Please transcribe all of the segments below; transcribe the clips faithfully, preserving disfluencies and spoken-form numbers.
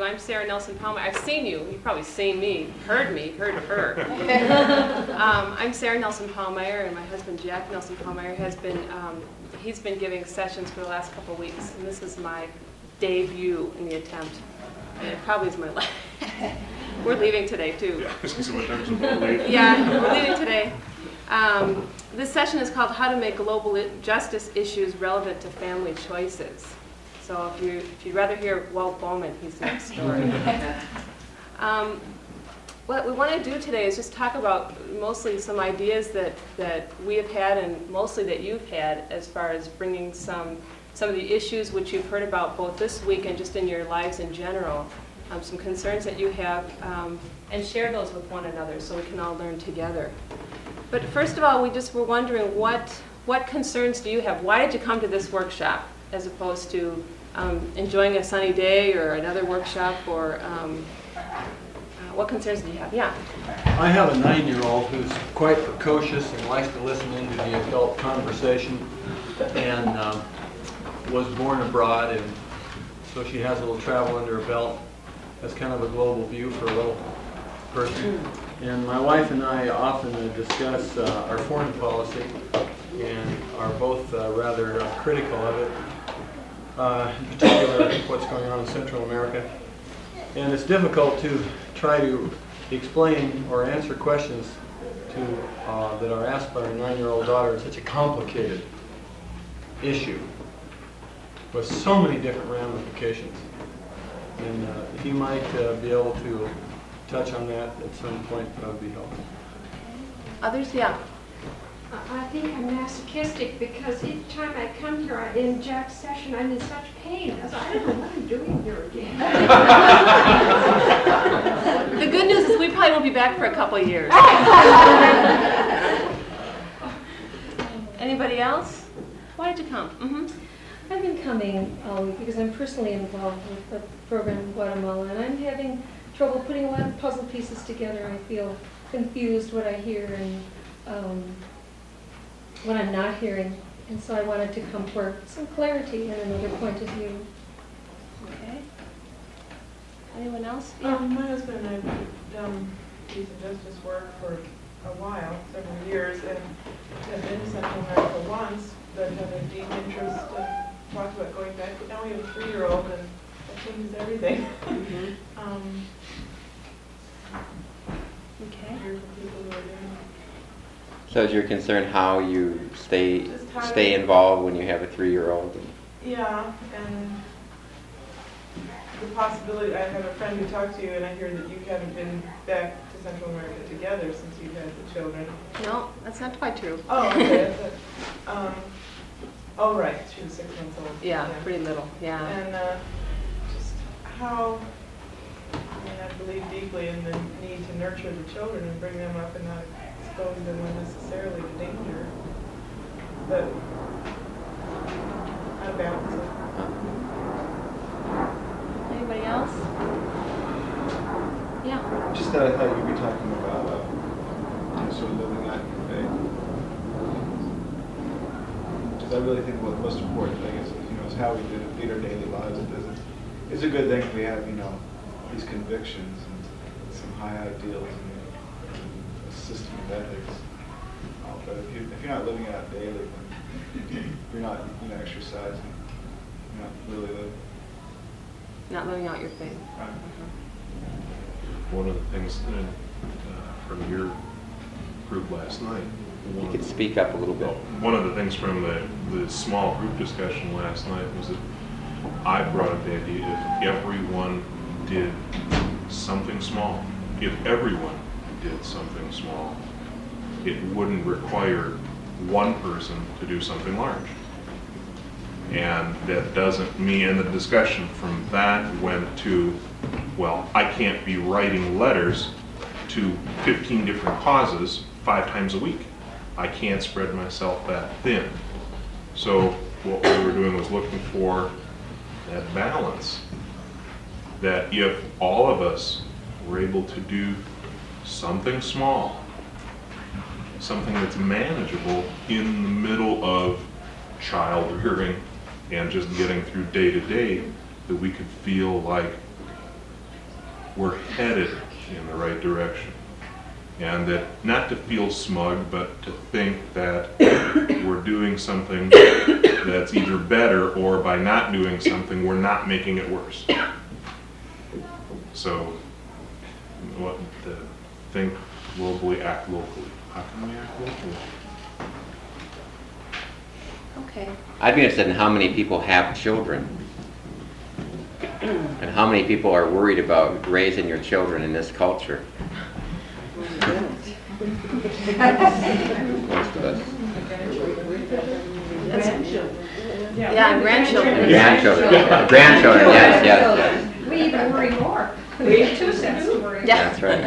I'm Sarah Nelson Palmer. I've seen you. You've probably seen me, heard me, heard of her. um, I'm Sarah Nelson Palmer, and my husband Jack Nelson Palmer has been, um, he's been giving sessions for the last couple of weeks, and this is my debut in the attempt. And it probably is my last. We're leaving today, too. Yeah, we're leaving today. Um, this session is called How to Make Global Justice Issues Relevant to Family Choices. So if, you, if you'd rather hear Walt Bowman, he's next door. um, what we want to do today is just talk about mostly some ideas that, that we have had and mostly that you've had as far as bringing some, some of the issues which you've heard about both this week and just in your lives in general, um, some concerns that you have, um, and share those with one another so we can all learn together. But first of all, we just were wondering what, what concerns do you have? Why did you come to this workshop as opposed to um, enjoying a sunny day or another workshop, or um, uh, what concerns do you have? Yeah. I have a nine-year-old who's quite precocious and likes to listen into the adult conversation, and um, was born abroad, and so she has a little travel under her belt. That's kind of a global view for a little person. And my wife and I often uh, discuss uh, our foreign policy and are both uh, rather uh, critical of it, uh, in particular what's going on in Central America. And it's difficult to try to explain or answer questions to, uh, that are asked by our nine-year-old daughter. It's such a complicated issue with so many different ramifications. And uh, if you might uh, be able to touch on that at some point, that would be helpful. Others? Yeah. I think I'm masochistic because each time I come here I, in Jack's session, I'm in such pain. I, was, I don't know what I'm doing here again. The good news is we probably won't be back for a couple of years. Anybody else? Why did you come? Mm-hmm. I've been coming um, because I'm personally involved with the program in Guatemala, and I'm having trouble putting a lot of puzzle pieces together. I feel confused what I hear and um, what I'm not hearing, and so I wanted to come for some clarity and another point of view. Okay. Anyone else? Um, my husband and I have done peace and justice work for a while, several years, and have been to Central America once, but have a deep interest and talked about going back. But now we have a three-year-old, and that changes everything. Mm-hmm. um, Okay. Here for people who are doing So is your concern how you stay Just how stay to- involved when you have a three-year-old? Yeah, and the possibility, I have a friend who talked to you, and I hear that you haven't been back to Central America together since you've had the children. No, that's not quite true. Oh, okay. But, um, oh, right, she was six months old. Yeah, pretty little. Yeah. And uh, just how, I mean, I believe deeply in the need to nurture the children and bring them up and not expose them unnecessarily to danger. But how to balance it. Anybody else? Yeah. Just that I thought you'd be talking about uh, you know, sort of living out your faith. Because I really think what the most important thing is, you know, is how we do lead our daily lives. It is, it's a good thing if we have, you know, these convictions and some high ideals and a system of ethics. Uh, but if you if you're not living it out daily, then you're not, you know, exercising. You're not really living. Not living out your faith. Right. One of the things uh, from your group last night. You could speak up a little bit. One of the things from the, the small group discussion last night was that I brought up the idea if everyone did something small, if everyone did something small, it wouldn't require one person to do something large. And that doesn't mean, and the discussion from that went to, well, I can't be writing letters to fifteen different causes five times a week. I can't spread myself that thin. So what we were doing was looking for that balance, that if all of us were able to do something small, something that's manageable in the middle of child rearing and just getting through day to day, that we could feel like we're headed in the right direction. And that not to feel smug, but to think that we're doing something that's either better, or by not doing something, we're not making it worse. So, what to think globally, act locally. How can we act locally? Okay. I'd be interested in how many people have children, and how many people are worried about raising your children in this culture. Most of us. Yeah, grandchildren. Grandchildren. Grandchildren, yes, yes, yes. We even worry more. We have two sets of worry. Yeah. That's right.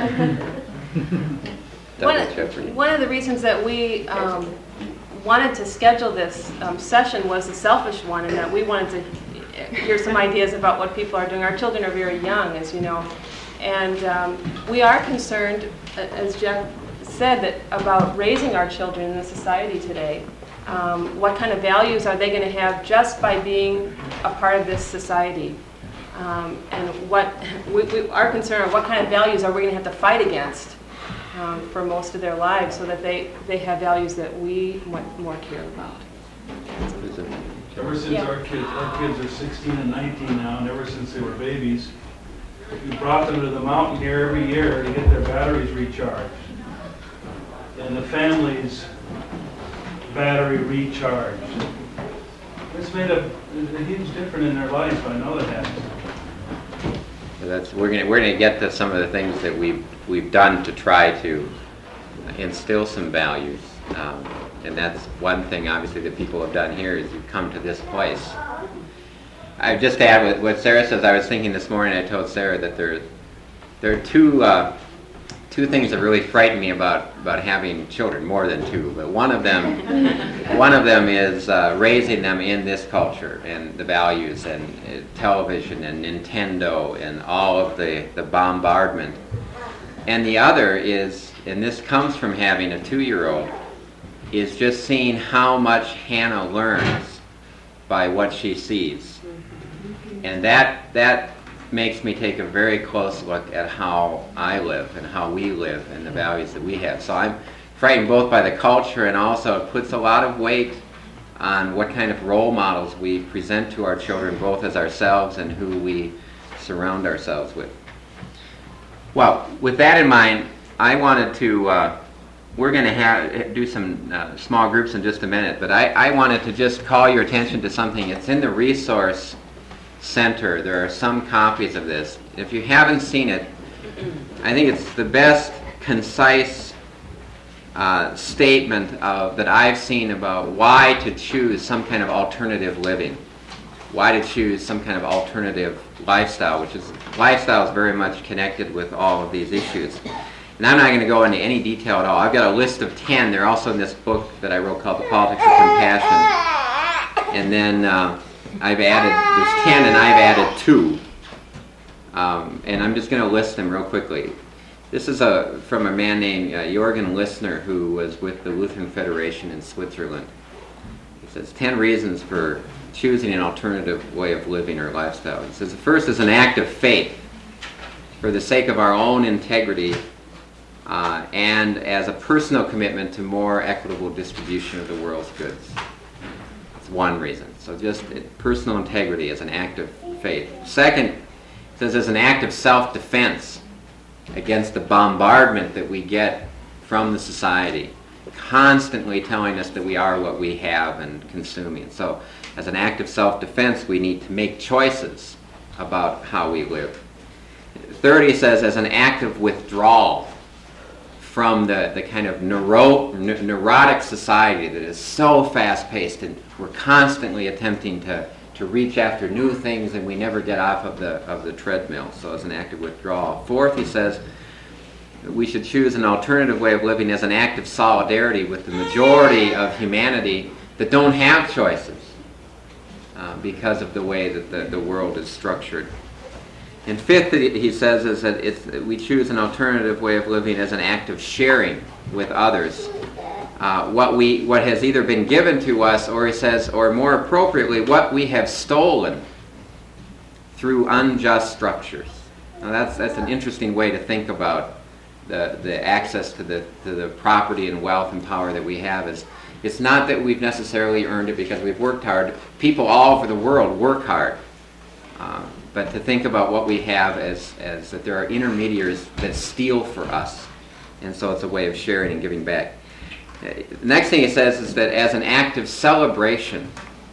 One Double of, jeopardy. one of the reasons that we um, wanted to schedule this um, session was a selfish one, in that we wanted to hear some ideas about what people are doing. Our children are very young, as you know, and um, we are concerned, as Jeff said, that about raising our children in the society today. Um, what kind of values are they going to have just by being a part of this society? Um, and what we, we are concerned of what kind of values are we going to have to fight against um, for most of their lives, so that they, they have values that we more, more care about. Ever since Yeah. our kids, our kids are sixteen and nineteen now, and ever since they were babies, we brought them to the mountain here every year to get their batteries recharged. And the family's battery recharged. It's made a, a huge difference in their life, I know it has. So that's, we're gonna, we're gonna get to some of the things that we've, we've done to try to instill some values. Um, and that's one thing, obviously, that people have done here, is you've come to this place. I just to add what, what Sarah says, I was thinking this morning, I told Sarah that there, there are two, uh, two things that really frighten me about, about having children, more than two, but one of them, one of them is uh, raising them in this culture, and the values, and uh, television, and Nintendo, and all of the, the bombardment. And the other is, and this comes from having a two-year-old, is just seeing how much Hannah learns by what she sees. And that that makes me take a very close look at how I live and how we live and the values that we have. So I'm frightened both by the culture, and also it puts a lot of weight on what kind of role models we present to our children, both as ourselves and who we surround ourselves with. Well, with that in mind, I wanted to, uh, we're going to have do some uh, small groups in just a minute, but I, I wanted to just call your attention to something. It's in the resource center. There are some copies of this. If you haven't seen it, I think it's the best concise uh, statement of, that I've seen about why to choose some kind of alternative living, why to choose some kind of alternative lifestyle, which is, lifestyle is very much connected with all of these issues. And I'm not going to go into any detail at all. I've got a list of ten. They're also in this book that I wrote called The Politics of Compassion. And then uh, I've added, there's ten, and I've added two. Um, and I'm just going to list them real quickly. This is a, from a man named uh, Jorgen Lissner, who was with the Lutheran Federation in Switzerland. He says, ten reasons for choosing an alternative way of living or lifestyle. He says, the first is an act of faith for the sake of our own integrity, uh, and as a personal commitment to more equitable distribution of the world's goods. That's one reason. So just it, personal integrity as an act of faith. Second, it says as an act of self-defense against the bombardment that we get from the society, constantly telling us that we are what we have and consuming. So as an act of self-defense, we need to make choices about how we live. Third, he says, as an act of withdrawal from the, the kind of neuro, ne- neurotic society that is so fast-paced, and we're constantly attempting to, to reach after new things, and we never get off of the, of the treadmill. So as an act of withdrawal. Fourth, he says, we should choose an alternative way of living as an act of solidarity with the majority of humanity that don't have choices uh, because of the way that the, the world is structured. And fifth, he says, is that it's, we choose an alternative way of living as an act of sharing with others uh, what we what has either been given to us, or he says, or more appropriately, what we have stolen through unjust structures. Now that's that's an interesting way to think about the the access to the to the property and wealth and power that we have. Is it's not that we've necessarily earned it because we've worked hard. People all over the world work hard, uh, but to think about what we have as as that there are intermediaries that steal for us, and so it's a way of sharing and giving back. The next thing it says is that as an act of celebration,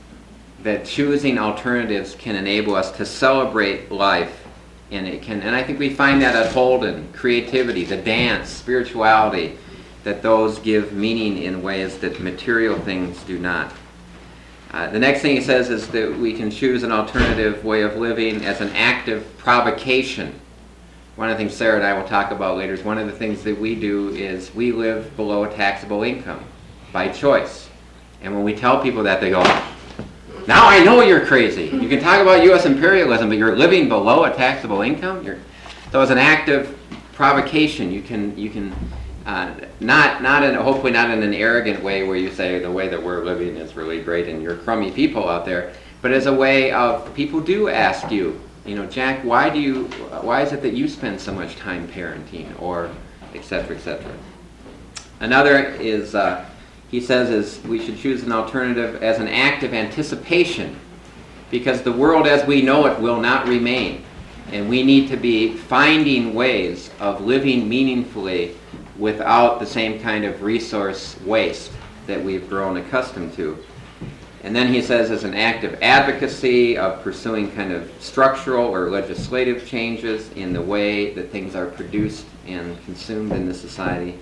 that choosing alternatives can enable us to celebrate life. And it can, and I think we find that at Holden, creativity, the dance, spirituality, that those give meaning in ways that material things do not. Uh, the next thing he says is that we can choose an alternative way of living as an act of provocation. One of the things Sarah and I will talk about later is one of the things that we do is we live below a taxable income by choice. And when we tell people that, they go, now I know you're crazy. You can talk about U S imperialism, but you're living below a taxable income? You're, so as an act of provocation, you can you can uh, not not in hopefully not in an arrogant way where you say the way that we're living is really great and you're crummy people out there, but as a way of people do ask you, you know, Jack, why do you why is it that you spend so much time parenting, or et cetera, et cetera. Another is. Uh, He says is we should choose an alternative as an act of anticipation, because the world as we know it will not remain, and we need to be finding ways of living meaningfully without the same kind of resource waste that we've grown accustomed to. And then he says as an act of advocacy, of pursuing kind of structural or legislative changes in the way that things are produced and consumed in the society.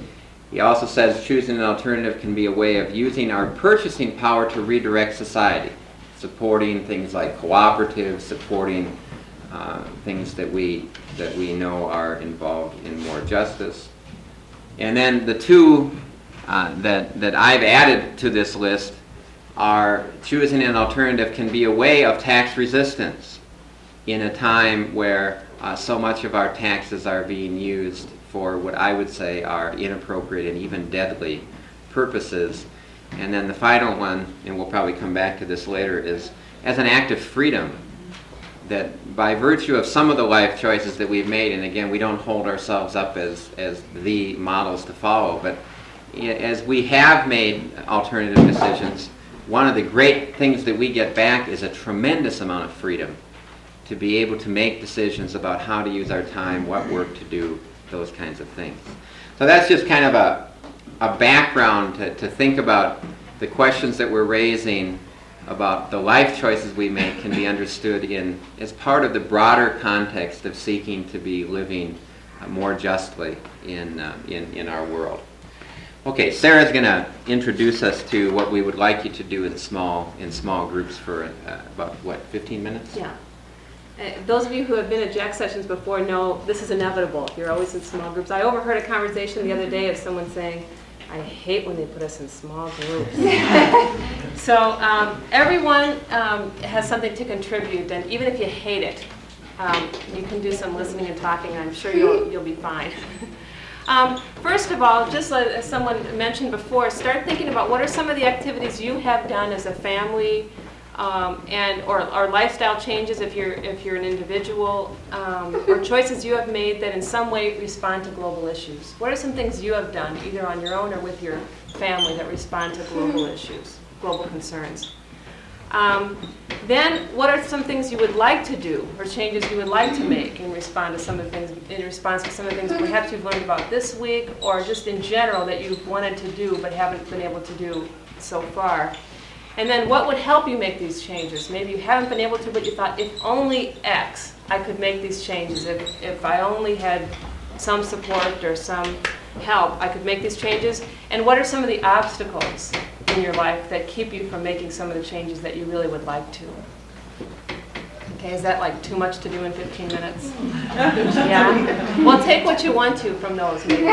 He also says choosing an alternative can be a way of using our purchasing power to redirect society, supporting things like cooperatives, supporting uh, things that we that we know are involved in more justice. And then the two uh, that that I've added to this list are choosing an alternative can be a way of tax resistance in a time where uh, so much of our taxes are being used for what I would say are inappropriate and even deadly purposes. And then the final one, and we'll probably come back to this later, is as an act of freedom, that by virtue of some of the life choices that we've made, and again, we don't hold ourselves up as, as the models to follow, but as we have made alternative decisions, one of the great things that we get back is a tremendous amount of freedom to be able to make decisions about how to use our time, what work to do, those kinds of things. So that's just kind of a, a background to, to think about the questions that we're raising about the life choices we make can be understood in as part of the broader context of seeking to be living uh, more justly in, uh, in, in our world. Okay, Sarah's going to introduce us to what we would like you to do in small, in small groups for uh, about, what, fifteen minutes? Yeah. Uh, those of you who have been at Jack sessions before know this is inevitable. You're always in small groups. I overheard a conversation the other day of someone saying, I hate when they put us in small groups. So um, everyone um, has something to contribute, and even if you hate it, um, you can do some listening and talking. I'm sure you'll, you'll be fine. Um, first of all, just like as someone mentioned before, start thinking about what are some of the activities you have done as a family, Um, and or, or lifestyle changes if you're if you're an individual, um, or choices you have made that in some way respond to global issues. What are some things you have done, either on your own or with your family, that respond to global issues, global concerns? Um, then, what are some things you would like to do, or changes you would like to make in response to some of the things in response to some of the things perhaps you've learned about this week, or just in general that you've wanted to do but haven't been able to do so far? And then what would help you make these changes? Maybe you haven't been able to, but you thought, if only X, I could make these changes. If, if I only had some support or some help, I could make these changes. And what are some of the obstacles in your life that keep you from making some of the changes that you really would like to? Okay, is that like too much to do in fifteen minutes? Yeah? Well, take what you want to from those, maybe.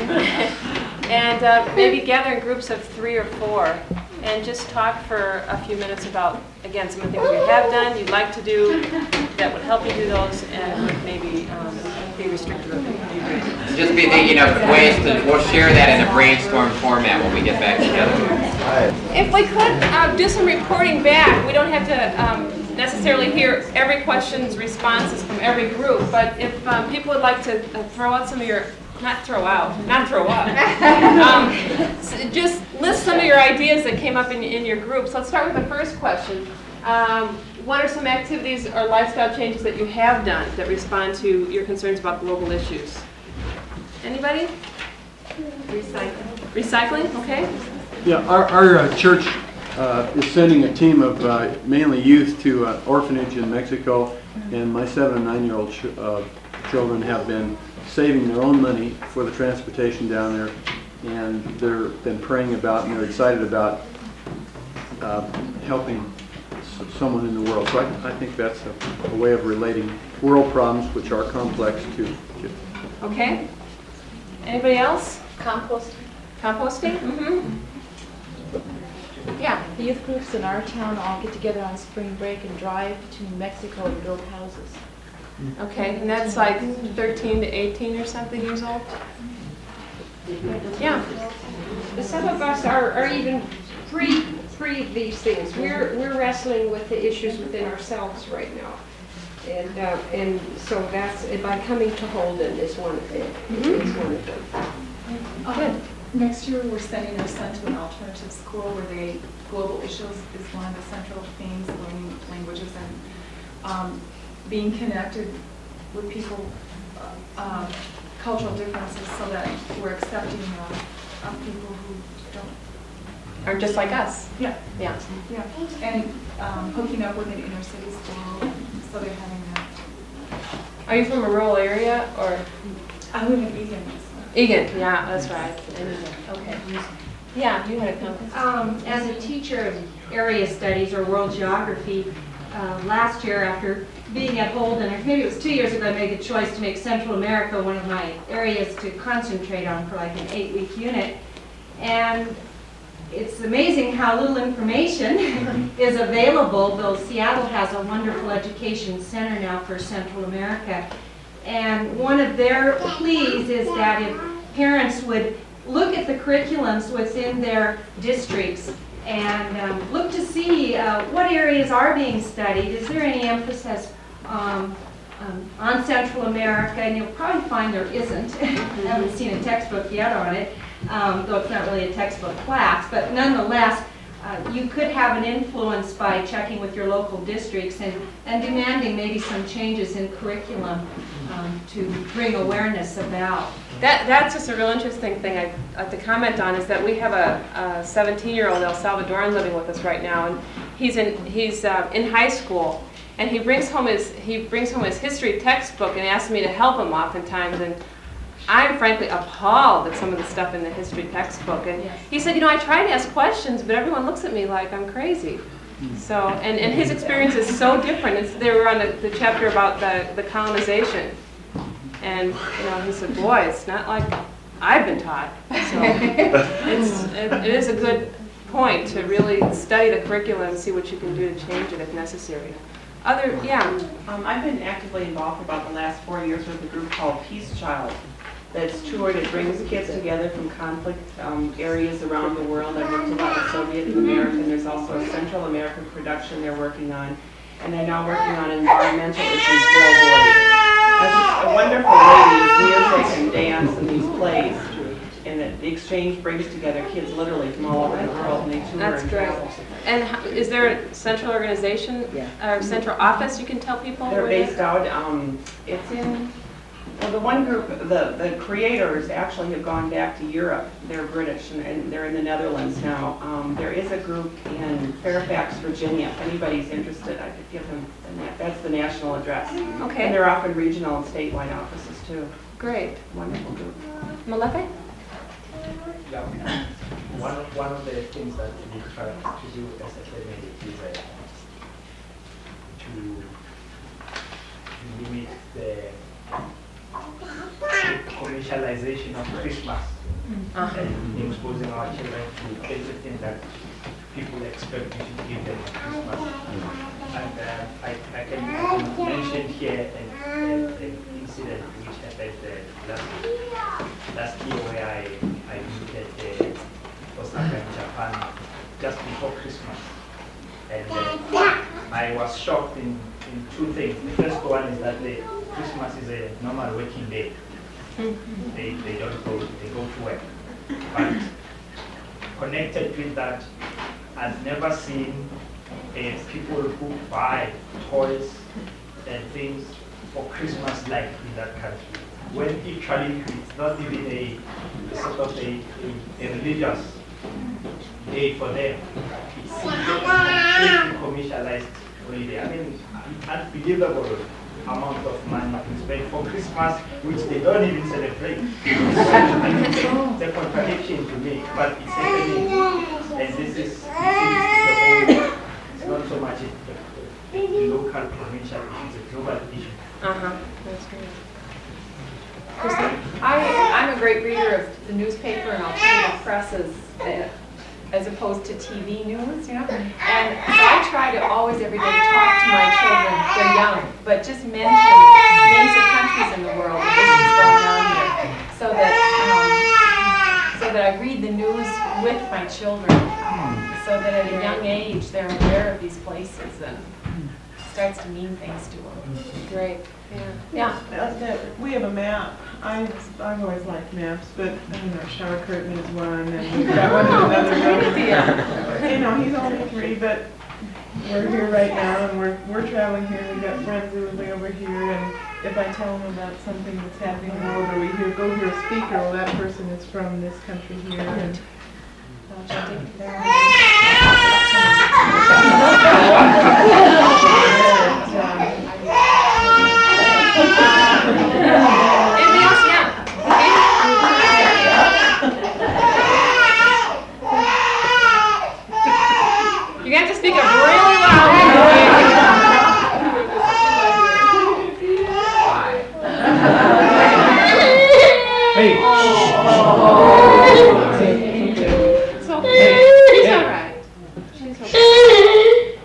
And uh, maybe gather in groups of three or four and just talk for a few minutes about, again, some of the things you have done, you'd like to do, that would help you do those, and maybe um, be restricted or be Just be thinking of ways to, we'll share that in a brainstorm format when we get back together. If we could uh, do some reporting back, we don't have to um, necessarily hear every question's responses from every group, but if um, people would like to uh, throw out some of your, not throw out, not throw up, um, s- just list some of your ideas that came up in, in your groups. Let's start with the first question. Um, what are some activities or lifestyle changes that you have done that respond to your concerns about global issues? Anybody? Recycling. Recycling, okay. Yeah, our, our uh, church uh, is sending a team of uh, mainly youth to an orphanage in Mexico, and my seven and nine-year-old ch uh, children have been saving their own money for the transportation down there, and they're been praying about and they're excited about uh, helping s someone in the world. So I, I think that's a, a way of relating world problems, which are complex, to kids. Okay. Anybody else? Compost. Composting? Mm-hmm. Yeah. The youth groups in our town all get together on spring break and drive to Mexico to build houses. Okay, and that's like thirteen to eighteen or something years old? Yeah. Some of us are, are even pre, pre these things. We're, we're wrestling with the issues within ourselves right now. And, uh, and so that's, by coming to Holden is one of them. It's one of them. Um, next year, we're sending our son to an alternative school where they, global issues is one of the central themes, learning languages and um, being connected with people, uh, um, cultural differences, so that we're accepting uh, of people who don't. Or just like us. Yeah. Yeah. Yeah. And um, hooking up with an inner city school, so they're having that. Are you from a rural area or? I live in Egan. Egan, yeah, that's right. Okay. Yeah, you had a comment. Um, as a teacher of area studies or world geography, uh, last year after being at Holden, or maybe it was two years ago, I made the choice to make Central America one of my areas to concentrate on for like an eight-week unit. And it's amazing how little information is available, though Seattle has a wonderful education center now for Central America. And one of their pleas is that if parents would look at the curriculums within their districts and um, look to see uh, what areas are being studied. Is there any emphasis um, um, on Central America? And you'll probably find there isn't. I haven't seen a textbook yet on it, um, though it's not really a textbook class. But nonetheless, uh, you could have an influence by checking with your local districts and, and demanding maybe some changes in curriculum um, to bring awareness about. That, that's just a real interesting thing I have to comment on, is that we have a seventeen-year-old El Salvadoran living with us right now, and he's in he's uh, in high school, and he brings home his he brings home his history textbook and asks me to help him oftentimes, and I'm frankly appalled at some of the stuff in the history textbook. And Yes. he said, you know, I try to ask questions, but everyone looks at me like I'm crazy. So, and, and his experience is so different. It's, they were on the, the chapter about the, the colonization. And, you know, he said, boy, it's not like I've been taught. So it's, it, it is a good point to really study the curriculum and see what you can do to change it if necessary. Other, yeah. Um, I've been actively involved for about the last four years with a group called Peace Child that's toured. It brings kids together from conflict um, areas around the world. I've worked a lot with Soviet and American. There's also a Central American production they're working on. And they're now working on environmental issues globally. That's just a wonderful way to use music and dance and these plays. And the the exchange brings together kids literally from all over the world, and they tour That's and great. travel. And how, is there a central organization, or central office you can tell people? They're where they- based out, um, it's in, well, the one group, the, the creators actually have gone back to Europe. They're British, and, and they're in the Netherlands now. Um, there is a group in Fairfax, Virginia. If anybody's interested, I could give them, the na- that's the national address. Okay. And they're often regional and statewide offices too. Great. Wonderful group. Malefe? Yeah, one of, one of the things that we try to do as a clinic is uh, to limit the commercialization of Christmas Uh-huh. and exposing our children to everything that people expect we should give them at Christmas. And uh, I, I, can, I can mention here an, an, an incident which happened uh, last, last year where I, I visited uh, Osaka in Japan just before Christmas. And uh, my I was shocked in, in two things. The first one is that the Christmas is a normal working day. They, they don't go, they go to work. But connected with that, I've never seen uh, people who buy toys and things for Christmas like in that country. When actually it's not even a, a sort of a, a, a religious day for them. It's a commercialized holiday. I mean, unbelievable amount of money to spend for Christmas, which they don't even celebrate. It's a contradiction to me, but it's happening. And this is, this is the whole, it's not so much a, a, a local, provincial issue, it's a global issue. Uh-huh, that's great. I, I'm a great reader of the newspaper and alternative presses, uh, as opposed to T V news, you know? And so I try to always every day talk to my children, they're young, but just mention names of countries in the world and this is going on here. So that, um, so that I read the news with my children, um, so that at a young age they're aware of these places and it starts to mean things to them. Great. Yeah. Yeah, uh, that, we have a map. I've, I've always liked maps, but, you know, shower curtain is one, and we've got one in another room. You know, he's only three, but we're here right now, and we're, we're traveling here. We've got friends who live way over here, and if I tell them about something that's happening in the world, or we hear, go hear a speaker, well, that person is from this country here, and Anything else? Yeah. You have to speak up really loud. Hey. It's okay. She's all right. She's okay.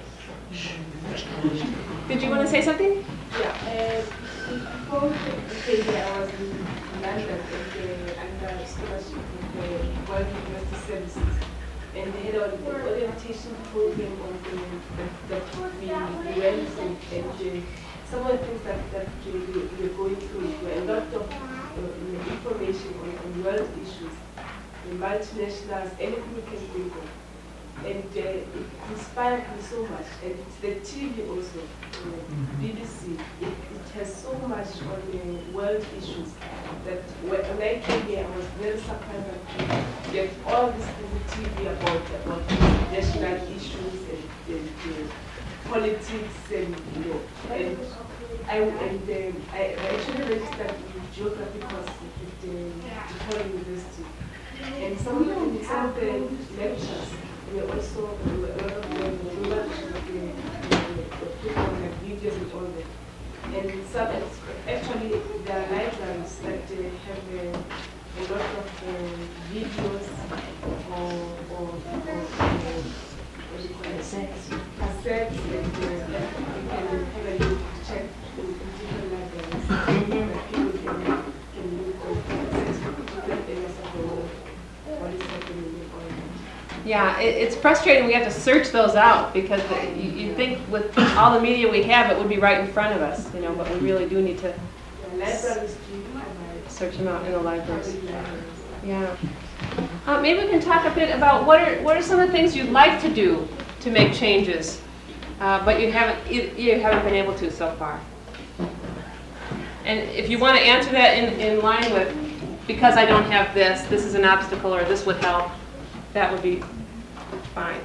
Did you want to say something? Yeah. Before I was in London under scholarship with the World University Services, and they had an orientation program on the, that we went through, and some of the things that, that we were going through were a lot of uh, information on, on world issues, the multinationals, anything we can think of. And uh, it inspired me so much. And it's the T V also, uh, B B C, it, it has so much on the world issues that when I came here, I was very surprised to get all this on the T V about, about national issues and, and uh, politics and, you know, and I, and, um, I, I actually registered in geography course at the DePaul University. And some of the, some of the lectures, we also, a lot of them, we were put on the videos and all that. And some, actually, there are libraries that uh, have uh, a lot of uh, videos or, or, or, or what do you call it? Cassettes. Cassettes, and uh, you can have a look, check in different libraries that people can, can look on different areas of the world, what is happening in all that. Yeah, it, it's frustrating. We have to search those out because the, you, you think with all the media we have, it would be right in front of us, you know. But we really do need to s- search them out in the libraries. Yeah. Uh, maybe we can talk a bit about what are what are some of the things you'd like to do to make changes, uh, but you haven't you, you haven't been able to so far. And if you want to answer that in in line with, because I don't have this, this is an obstacle, or this would help. That would be fine.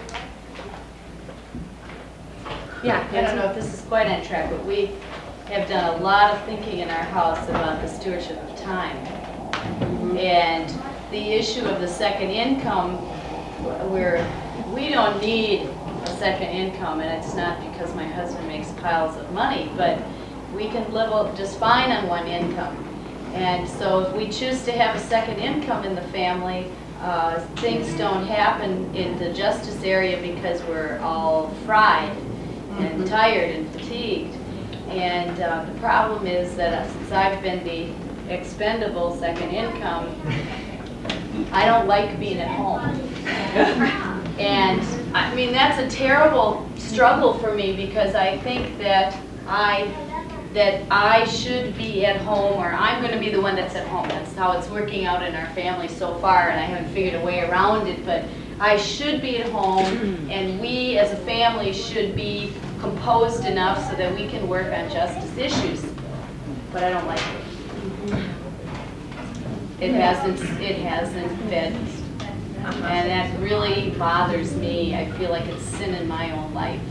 Yeah, I don't know if this is quite on track, but we have done a lot of thinking in our house about the stewardship of time. Mm-hmm. And the issue of the second income, where we don't need a second income, and it's not because my husband makes piles of money, but we can live just fine on one income. And so if we choose to have a second income in the family, Uh, things don't happen in the justice area because we're all fried and tired and fatigued. And uh, the problem is that uh, since I've been the expendable second income, I don't like being at home. And, I mean, that's a terrible struggle for me because I think that I, that I should be at home, or I'm gonna be the one that's at home. That's how it's working out in our family so far, and I haven't figured a way around it, but I should be at home, and we as a family should be composed enough so that we can work on justice issues. But I don't like it. It hasn't, it hasn't fit. And that really bothers me. I feel like it's sin in my own life.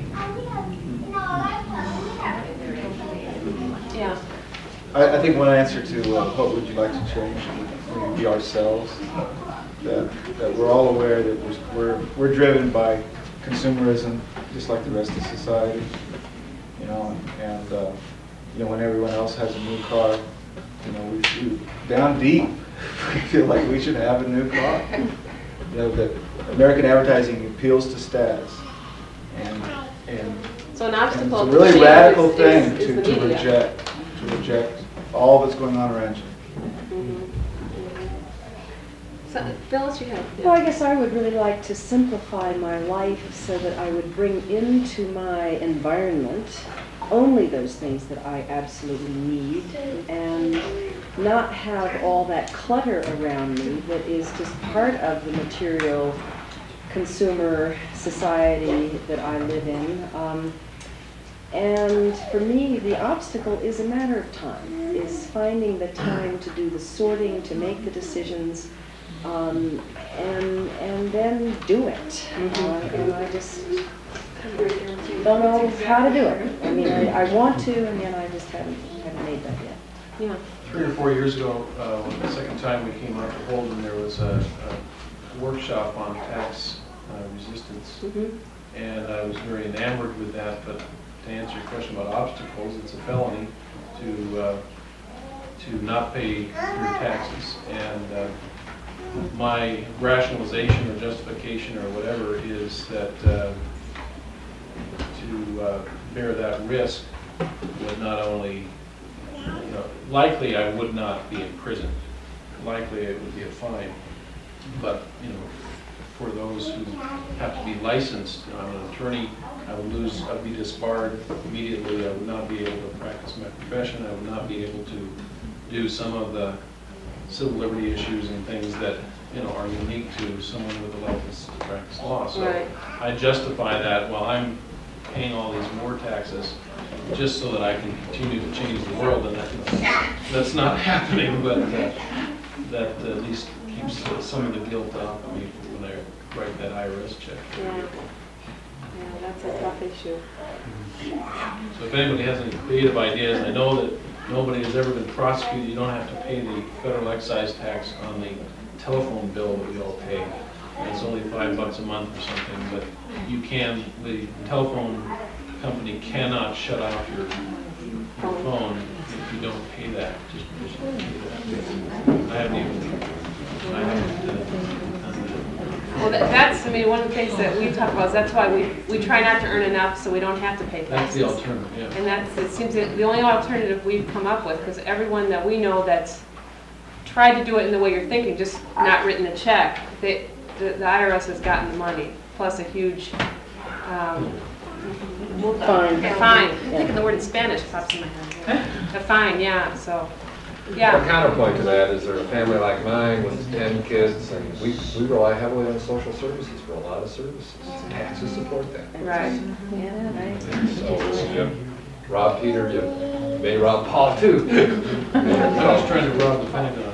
Yeah. I, I think one answer to uh, what would you like to change would be ourselves. That, that we're all aware that we're, we're, we're driven by consumerism, just like the rest of society. You know, and uh, you know, when everyone else has a new car, you know, we, we down deep, we feel like we should have a new car. You know, that American advertising appeals to status, and and, So an and obstacle it's a to really change radical is- thing is- is to, the to media. reject to reject all that's going on around you. So, Phyllis, you have. Well, I guess I would really like to simplify my life so that I would bring into my environment only those things that I absolutely need and not have all that clutter around me that is just part of the material consumer society that I live in. Um, and for me, the obstacle is a matter of time, is finding the time to do the sorting, to make the decisions, um, and and then do it. Uh, and I just don't know how to do it. I mean, I, I want to, and yet I just haven't haven't made that yet. Yeah. Three or four years ago, uh, when the second time we came out to Holden, there was a, a workshop on tax uh, resistance. Mm-hmm. And I was very enamored with that, but to answer your question about obstacles, it's a felony to uh, to not pay your taxes. And uh, my rationalization or justification or whatever is that uh, to uh, bear that risk would not only, you know, likely I would not be imprisoned, likely it would be a fine, but, you know, for those who have to be licensed, I'm an attorney, I would lose, I would be disbarred immediately, I would not be able to practice my profession, I would not be able to do some of the civil liberty issues and things that, you know, are unique to someone with a license to practice law. So Right. I justify that while I'm paying all these more taxes, just so that I can continue to change the world, and that, that's not happening, but uh, that at least keeps uh, some of the guilt off of me when I write that I R S check. Yeah. Yeah, that's a tough issue. So if anybody has any creative ideas, I know that nobody has ever been prosecuted, you don't have to pay the federal excise tax on the telephone bill that we all pay. It's only five bucks a month or something, but you can, the telephone company cannot shut off your, your phone if you don't pay that. Just, just pay that. I haven't even, I haven't done that. Well, that- that's, I mean, one of the things that we talk about is that's why we, we try not to earn enough so we don't have to pay taxes. That's the alternative, yeah. And that's, it seems that the only alternative we've come up with, because everyone that we know that's tried to do it in the way you're thinking, just not written a check, they, the, the I R S has gotten the money, plus a huge, um, Fine. a fine. I'm thinking the word in Spanish pops in my head. A fine, yeah, so, yeah. A counterpoint to that is there a family like mine with ten kids, and we, we rely heavily on social services for a lot of services. Taxes support that. Right. Yeah, right. So, you rob Peter, you may rob Paul too. I was trying to rob the Pentagon.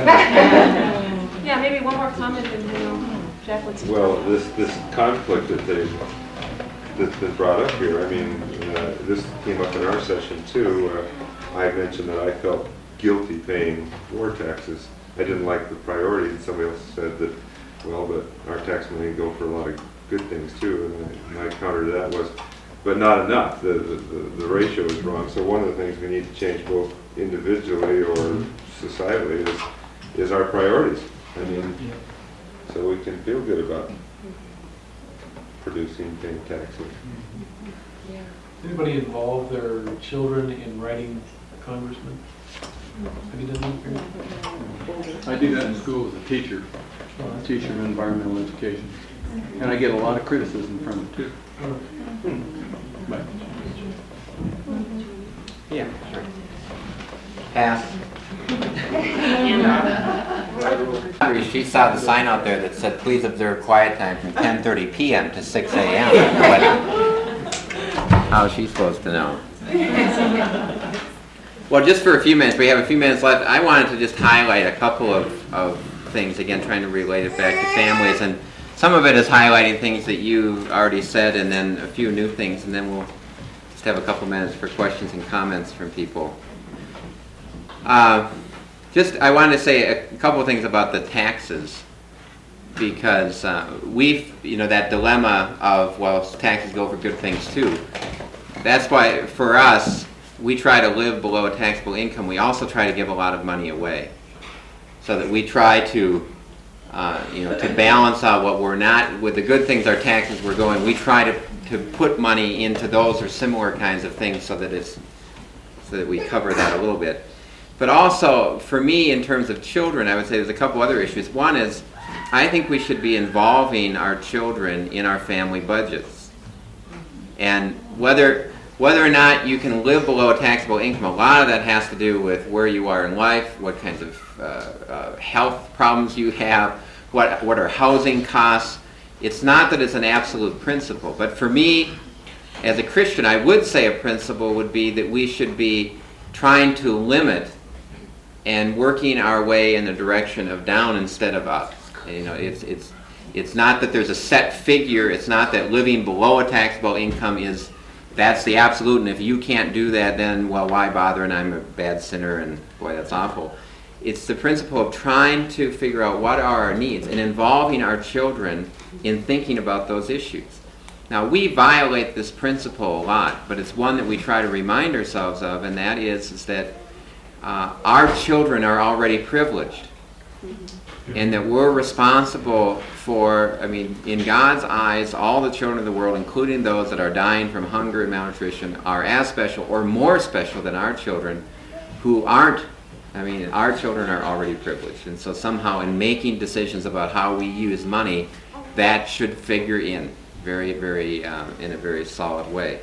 Yeah, maybe one more comment and, you know, Jack, what's. Well, this, this conflict that they, that's been brought up here, I mean, uh, this came up in our session too. Uh, I mentioned that I felt guilty paying more taxes. I didn't like the priority, and somebody else said that, well, but our tax money go for a lot of good things too, and my counter to that was, but not enough. The, the, the ratio is wrong. So one of the things we need to change both individually or societally is, is our priorities. I mean, so we can feel good about producing, paying taxes. Yeah. Anybody involve their children in writing a congressman? Have you done that? I do that in school as a teacher, teacher of environmental education. And I get a lot of criticism from it too. But Yeah, sure. Pass. She saw the sign out there that said, please observe quiet time from ten thirty p m to six a m But how is she supposed to know? Well, just for a few minutes, we have a few minutes left. I wanted to just highlight a couple of, of things, again, trying to relate it back to families. And some of it is highlighting things that you already said, and then a few new things, and then we'll just have a couple minutes for questions and comments from people. Uh, just, I wanted to say a couple of things about the taxes, because uh, we've, you know, that dilemma of, well, taxes go for good things too. That's why, for us, we try to live below a taxable income. We also try to give a lot of money away, so that we try to, uh, you know, to balance out what we're not, with the good things our taxes were going, we try to, to put money into those or similar kinds of things so that it's, so that we cover that a little bit. But also, for me, in terms of children, I would say there's a couple other issues. One is, I think we should be involving our children in our family budgets. And whether whether or not you can live below a taxable income, a lot of that has to do with where you are in life, what kinds of uh, uh, health problems you have, what what are housing costs. It's not that it's an absolute principle, but for me, as a Christian, I would say a principle would be that we should be trying to limit and working our way in the direction of down instead of up. You know, it's it's it's not that there's a set figure. It's not that living below a taxable income is that's the absolute, and if you can't do that, then, well, why bother, and I'm a bad sinner, and boy, that's awful. It's the principle of trying to figure out what are our needs and involving our children in thinking about those issues. Now, we violate this principle a lot, but it's one that we try to remind ourselves of, and that is, is that uh, our children are already privileged, and that we're responsible for, I mean, in God's eyes, all the children of the world, including those that are dying from hunger and malnutrition, are as special or more special than our children who aren't. I mean, our children are already privileged. And so somehow in making decisions about how we use money, that should figure in very, very, um, in a very solid way.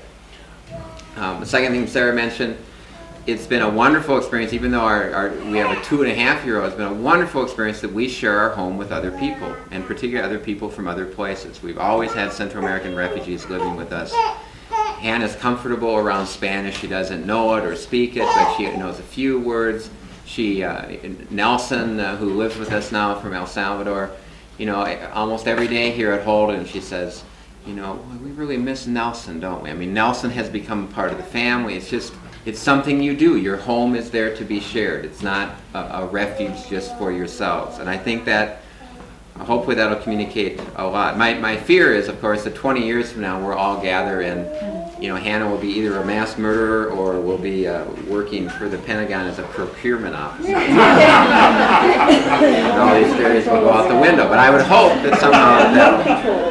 Um, the second thing Sarah mentioned, it's been a wonderful experience, even though our, our we have a two and a half year old, it's been a wonderful experience that we share our home with other people, and particularly other people from other places. We've always had Central American refugees living with us. Hannah's comfortable around Spanish. She doesn't know it or speak it, but she knows a few words. She, uh, Nelson, uh, who lives with us now from El Salvador, you know, almost every day here at Holden, she says, you know, we really miss Nelson, don't we? I mean, Nelson has become part of the family. It's just, it's something you do. Your home is there to be shared. It's not a, a refuge just for yourselves. And I think that, hopefully that'll communicate a lot. My my fear is, of course, that twenty years from now we'll all gather and, you know, Hannah will be either a mass murderer or will be uh, working for the Pentagon as a procurement officer. And all these theories will go out the window. But I would hope that somehow that'll...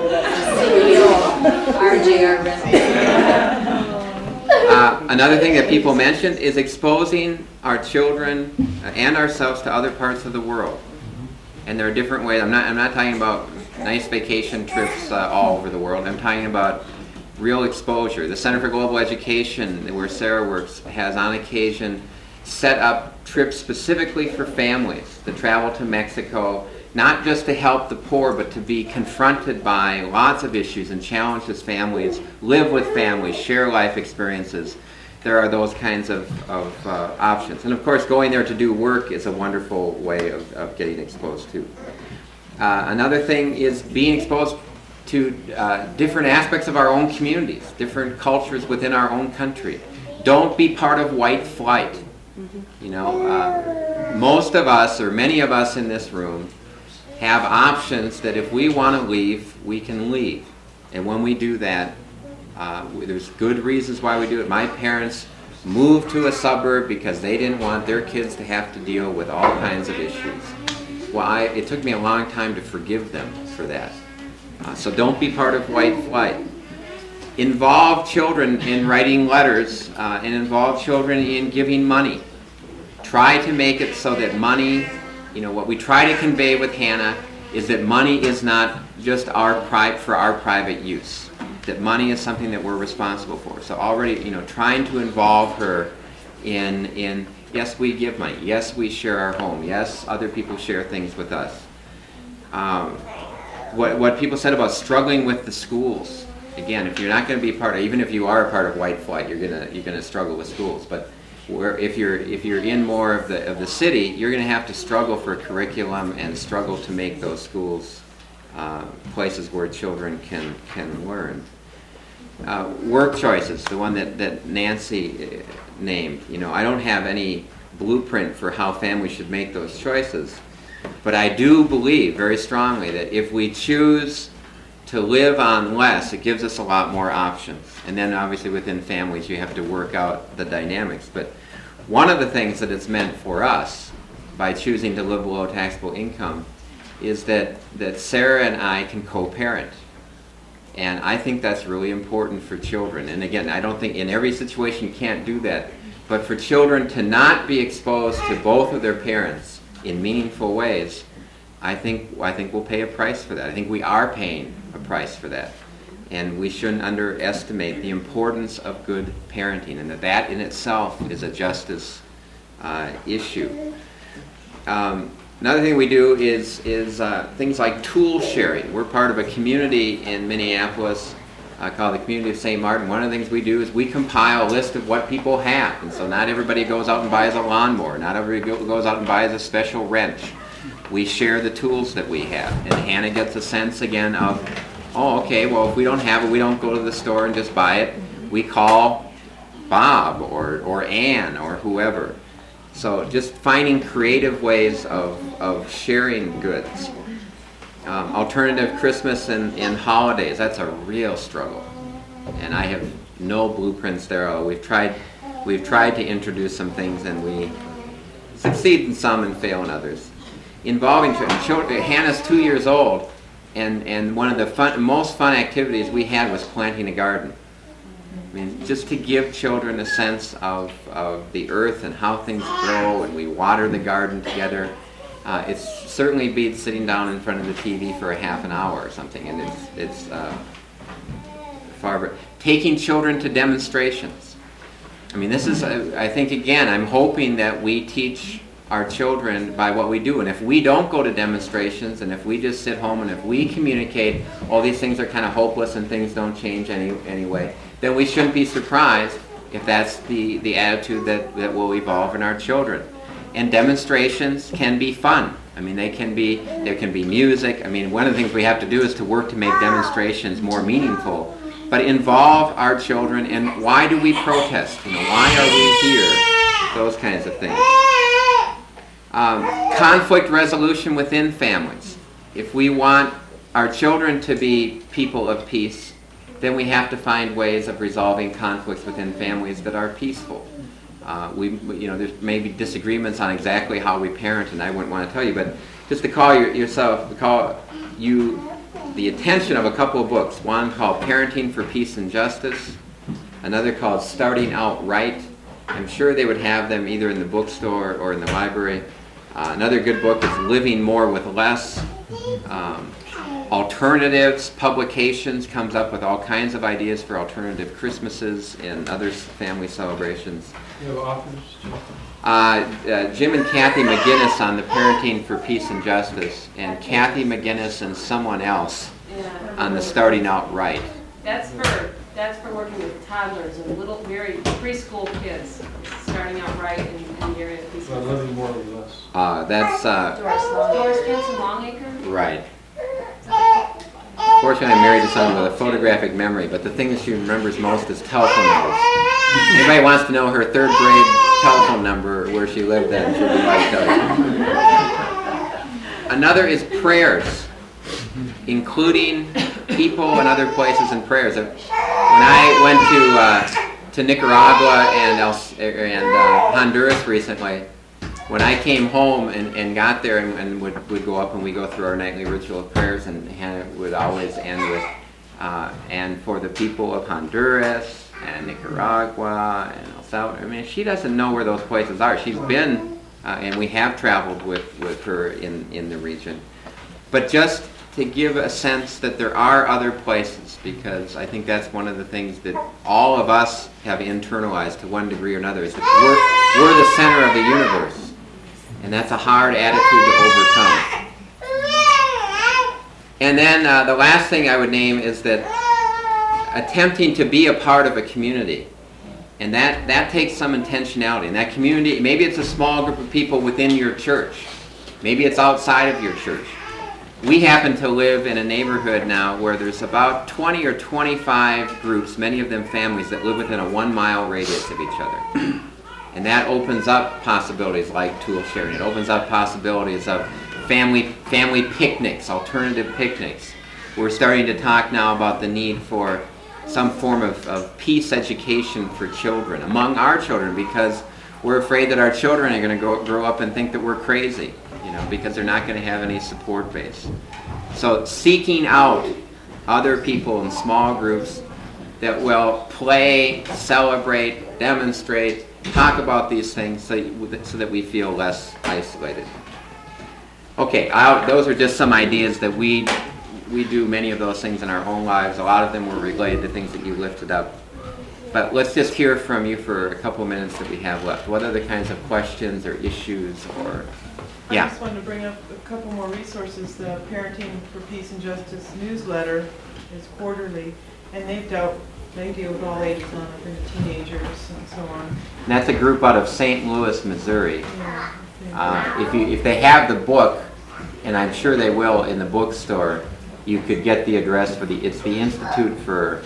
R J R Reynolds. Uh, another thing that people mentioned is exposing our children and ourselves to other parts of the world. And there are different ways. I'm not, I'm not talking about nice vacation trips uh, all over the world. I'm talking about real exposure. The Center for Global Education, where Sarah works, has on occasion set up trips specifically for families to travel to Mexico, not just to help the poor, but to be confronted by lots of issues and challenge as families, live with families, share life experiences. There are those kinds of, of uh, options. And of course, going there to do work is a wonderful way of, of getting exposed to. Uh, another thing is being exposed to uh, different aspects of our own communities, different cultures within our own country. Don't be part of white flight. You know, uh, most of us, or many of us in this room, have options that if we want to leave, we can leave. And when we do that, uh, there's good reasons why we do it. My parents moved to a suburb because they didn't want their kids to have to deal with all kinds of issues. Well, I, it took me a long time to forgive them for that. Uh, so don't be part of white flight. Involve children in writing letters uh, and involve children in giving money. Try to make it so that money, you know, what we try to convey with Hannah is that money is not just our pri- for our private use. That money is something that we're responsible for. So already, you know, trying to involve her in, in yes, we give money. Yes, we share our home. Yes, other people share things with us. Um, what, what people said about struggling with the schools. Again, if you're not going to be part of, even if you are a part of White Flight, you're gonna you're gonna struggle with schools. But where if you're if you're in more of the of the city, you're going to have to struggle for curriculum and struggle to make those schools uh, places where children can can learn. Uh, work choices, the one that that Nancy named. You know, I don't have any blueprint for how families should make those choices, but I do believe very strongly that if we choose to live on less, it gives us a lot more options. And then obviously within families you have to work out the dynamics. But one of the things that it's meant for us by choosing to live below taxable income is that, that Sarah and I can co-parent. And I think that's really important for children. And again, I don't think in every situation you can't do that. But for children to not be exposed to both of their parents in meaningful ways, I think I think we'll pay a price for that. I think we are paying a price for that. And we shouldn't underestimate the importance of good parenting, and that that in itself is a justice uh, issue. Um, another thing we do is, is uh, things like tool sharing. We're part of a community in Minneapolis uh, called the Community of Saint Martin. One of the things we do is we compile a list of what people have. And so not everybody goes out and buys a lawnmower. Not everybody go, goes out and buys a special wrench. We share the tools that we have. And Hannah gets a sense again of, oh, okay, well, if we don't have it, we don't go to the store and just buy it. We call Bob or, or Ann or whoever. So just finding creative ways of, of sharing goods. Um, alternative Christmas and, and holidays, that's a real struggle. And I have no blueprints there. Although we've tried, we've tried to introduce some things, and we succeed in some and fail in others. Involving children. Hannah's two years old, and, and one of the fun, most fun activities we had was planting a garden. I mean, just to give children a sense of, of the earth and how things grow, and we water the garden together. Uh, it certainly beats sitting down in front of the T V for a half an hour or something, and it's, it's uh, far. Taking children to demonstrations. I mean, this is, uh, I think, again, I'm hoping that we teach our children by what we do. And if we don't go to demonstrations, and if we just sit home, and if we communicate, all these things are kind of hopeless and things don't change any anyway, then we shouldn't be surprised if that's the, the attitude that, that will evolve in our children. And demonstrations can be fun. I mean, they can be, there can be music. I mean, one of the things we have to do is to work to make demonstrations more meaningful, but involve our children in why do we protest? You know, why are we here? Those kinds of things. Um, conflict resolution within families. If we want our children to be people of peace, then we have to find ways of resolving conflicts within families that are peaceful. Uh, we, you know, there's maybe disagreements on exactly how we parent, and I wouldn't want to tell you, but just to call your, yourself, call you the attention of a couple of books. One called Parenting for Peace and Justice, another called Starting Out Right. I'm sure they would have them either in the bookstore or in the library. Uh, another good book is Living More with Less. Um, Alternatives Publications comes up with all kinds of ideas for alternative Christmases and other family celebrations. You have authors? Uh, uh, Jim and Kathy McGinnis on the Parenting for Peace and Justice, and Kathy McGinnis and someone else Yeah. on the Starting Out Right. That's for that's for working with toddlers and little, very preschool kids, starting out right in, in the area of peace. Well, living more or less. Uh, that's uh, Doris, Doris Jensen Longacre. right. Fortunately, I'm married to someone with a photographic memory, but the thing that she remembers most is telephone numbers. Anybody wants to know her third grade telephone number, where she lived then, she'll be right to tell you. Another is prayers, including people and other places in prayers. When I went to uh, to Nicaragua and El, and uh, Honduras recently, when I came home and, and got there and, and would, would go up and we go through our nightly ritual of prayers, and Hannah would always end with, uh, and for the people of Honduras and Nicaragua and El Salvador. I mean, she doesn't know where those places are. She's been, uh, and we have traveled with, with her in, in the region. but just to give a sense that there are other places, because I think that's one of the things that all of us have internalized to one degree or another, is that we're, we're the center of the universe. And that's a hard attitude to overcome. And then uh, the last thing I would name is that attempting to be a part of a community. And that, that takes some intentionality. And that community, maybe it's a small group of people within your church. Maybe it's outside of your church. We happen to live in a neighborhood now where there's about twenty or twenty-five groups, many of them families, that live within a one-mile radius of each other. And that opens up possibilities like tool sharing. It opens up possibilities of family family picnics, alternative picnics. We're starting to talk now about the need for some form of, of peace education for children, among our children, because we're afraid that our children are going to grow, grow up and think that we're crazy, you know, because they're not going to have any support base. So seeking out other people in small groups that will play, celebrate, demonstrate, talk about these things so, so that we feel less isolated. Okay, I'll, those are just some ideas that we we do many of those things in our own lives. A lot of them were related to things that you lifted up. But let's just hear from you for a couple of minutes that we have left. What other kinds of questions or issues or... Yeah. I just wanted to bring up a couple more resources. The Parenting for Peace and Justice newsletter is quarterly, and they've dealt, they deal with all ages on it, and teenagers and so on. And that's a group out of Saint Louis, Missouri. Yeah, Uh, if you if they have the book, and I'm sure they will in the bookstore, you could get the address for the, it's the Institute for,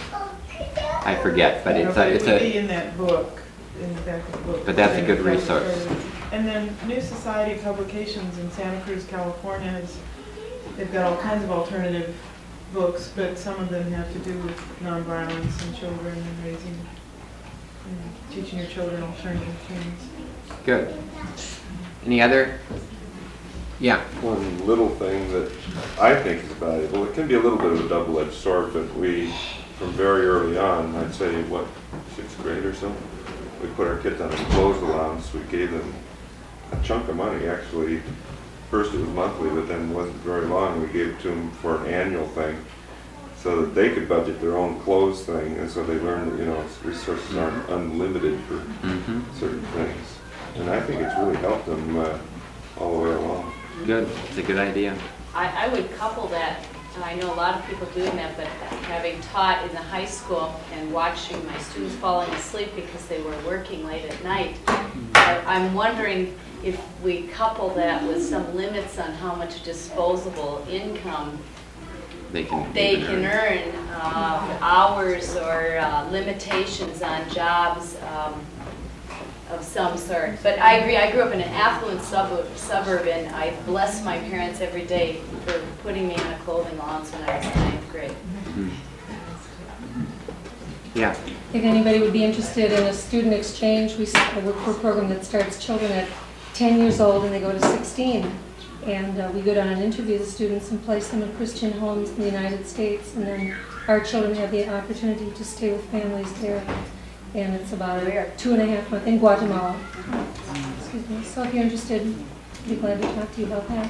I forget, but it's a, it's It would be a, in that book, in the back of the book. But that's a good resource. And then New Society Publications in Santa Cruz, California, is, they've got all kinds of alternative books, but some of them have to do with nonviolence and children and raising, you know, teaching your children alternative things. good. Any other? Yeah. One little thing that I think is valuable, it can be a little bit of a double-edged sword, but we, from very early on, I'd say, what, sixth grade or so, we put our kids on a clothes allowance. We gave them a chunk of money, actually. First it was monthly, but then it wasn't very long. We gave it to them for an annual thing so that they could budget their own clothes thing, and so they learned that, you know, resources aren't unlimited for mm-hmm. certain things. And I think it's really helped them uh, all the way along. Good. It's a good idea. I, I would couple that, and I know a lot of people doing that, but having taught in the high school and watching my students falling asleep because they were working late at night, I, I'm wondering if we couple that with some limits on how much disposable income They can, they can earn, uh, hours or uh, limitations on jobs um, of some sort. But I agree, I grew up in an affluent suburb, suburb and I bless my parents every day for putting me on a clothing allowance when I was in ninth grade. Mm-hmm. Yeah. If anybody would be interested in a student exchange, we s- work for a program that starts children at ten years old and they go to sixteen. And uh, we go down and interview the students and place them in Christian homes in the United States. And then our children have the opportunity to stay with families there. And it's about a two and a half month in Guatemala. Excuse me. So if you're interested, I'd be glad to talk to you about that.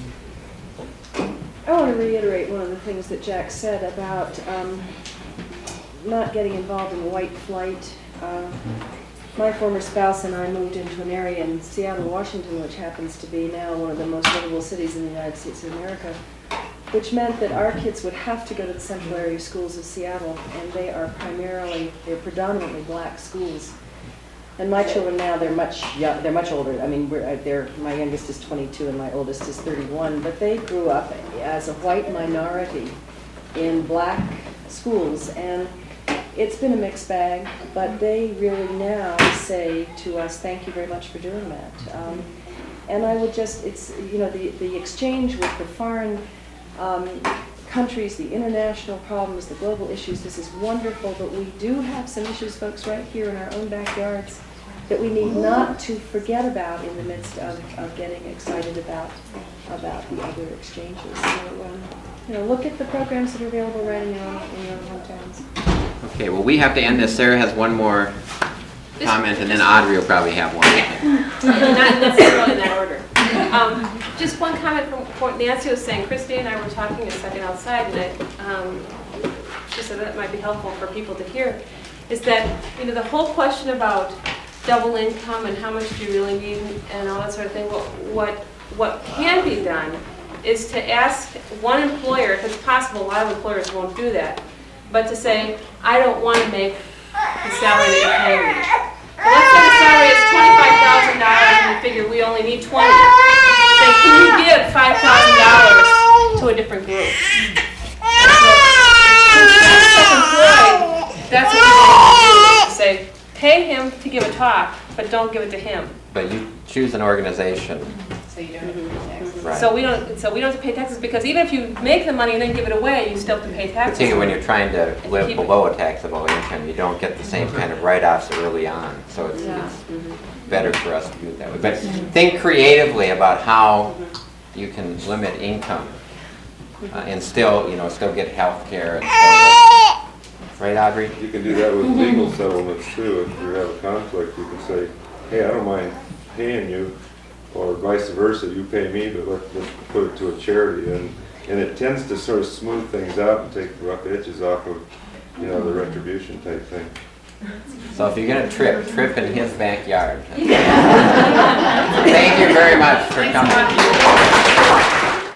I want to reiterate one of the things that Jack said about um, not getting involved in white flight. Uh, my former spouse and I moved into an area in Seattle, Washington, which happens to be now one of the most livable cities in the United States of America, which meant that our kids would have to go to the Central Area Schools of Seattle, and they are primarily, they're predominantly black schools. And my children now, they're much young, they're much older. I mean, we're, they're, my youngest is twenty-two and my oldest is thirty-one, but they grew up as a white minority in black schools, and it's been a mixed bag, but they really now say to us, thank you very much for doing that. Um, and I would just, it's, you know, the, the exchange with the foreign um, countries, the international problems, the global issues, this is wonderful, but we do have some issues, folks, right here in our own backyards that we need not to forget about in the midst of, of getting excited about, about the other exchanges. So, um, you know, look at the programs that are available right in your own, in your own hometowns. Okay, well, we have to end this. Sarah has one more comment, and then Audrey will probably have one. Not necessarily in that order. Um, just one comment from what Nancy was saying, Christy and I were talking a second outside, and I, um, she said that might be helpful for people to hear, is that, you know, the whole question about double income and how much do you really need and all that sort of thing, what, what, what can be done is to ask one employer, if it's possible, a lot of employers won't do that, but to say, I don't want to make the salary that you're paying me. Well, let's say the salary is twenty-five thousand dollars and we figure we only need twenty. Say, can you give five thousand dollars to a different group? And so, since that's self-employed, that's what we want to do. Say, pay him to give a talk, but don't give it to him. But you choose an organization. So you don't have to pay taxes. Right. So we don't, so we don't have to pay taxes, because even if you make the money and then give it away, you still have to pay taxes. Particularly when you're trying to live keep it. below a taxable income, you don't get the same kind of write-offs early on. So it's, Yeah. it's better for us to do it that way. But think creatively about how you can limit income uh, and still, you know, still get health care. And still, right, Audrey? You can do that with legal settlements too. If you have a conflict, you can say, hey, I don't mind paying you, or vice versa, you pay me, but let, let's put it to a charity. And, and it tends to sort of smooth things out and take the rough edges off of, you know, the retribution type thing. So if you're going to trip, trip in his backyard. Thank you very much for coming.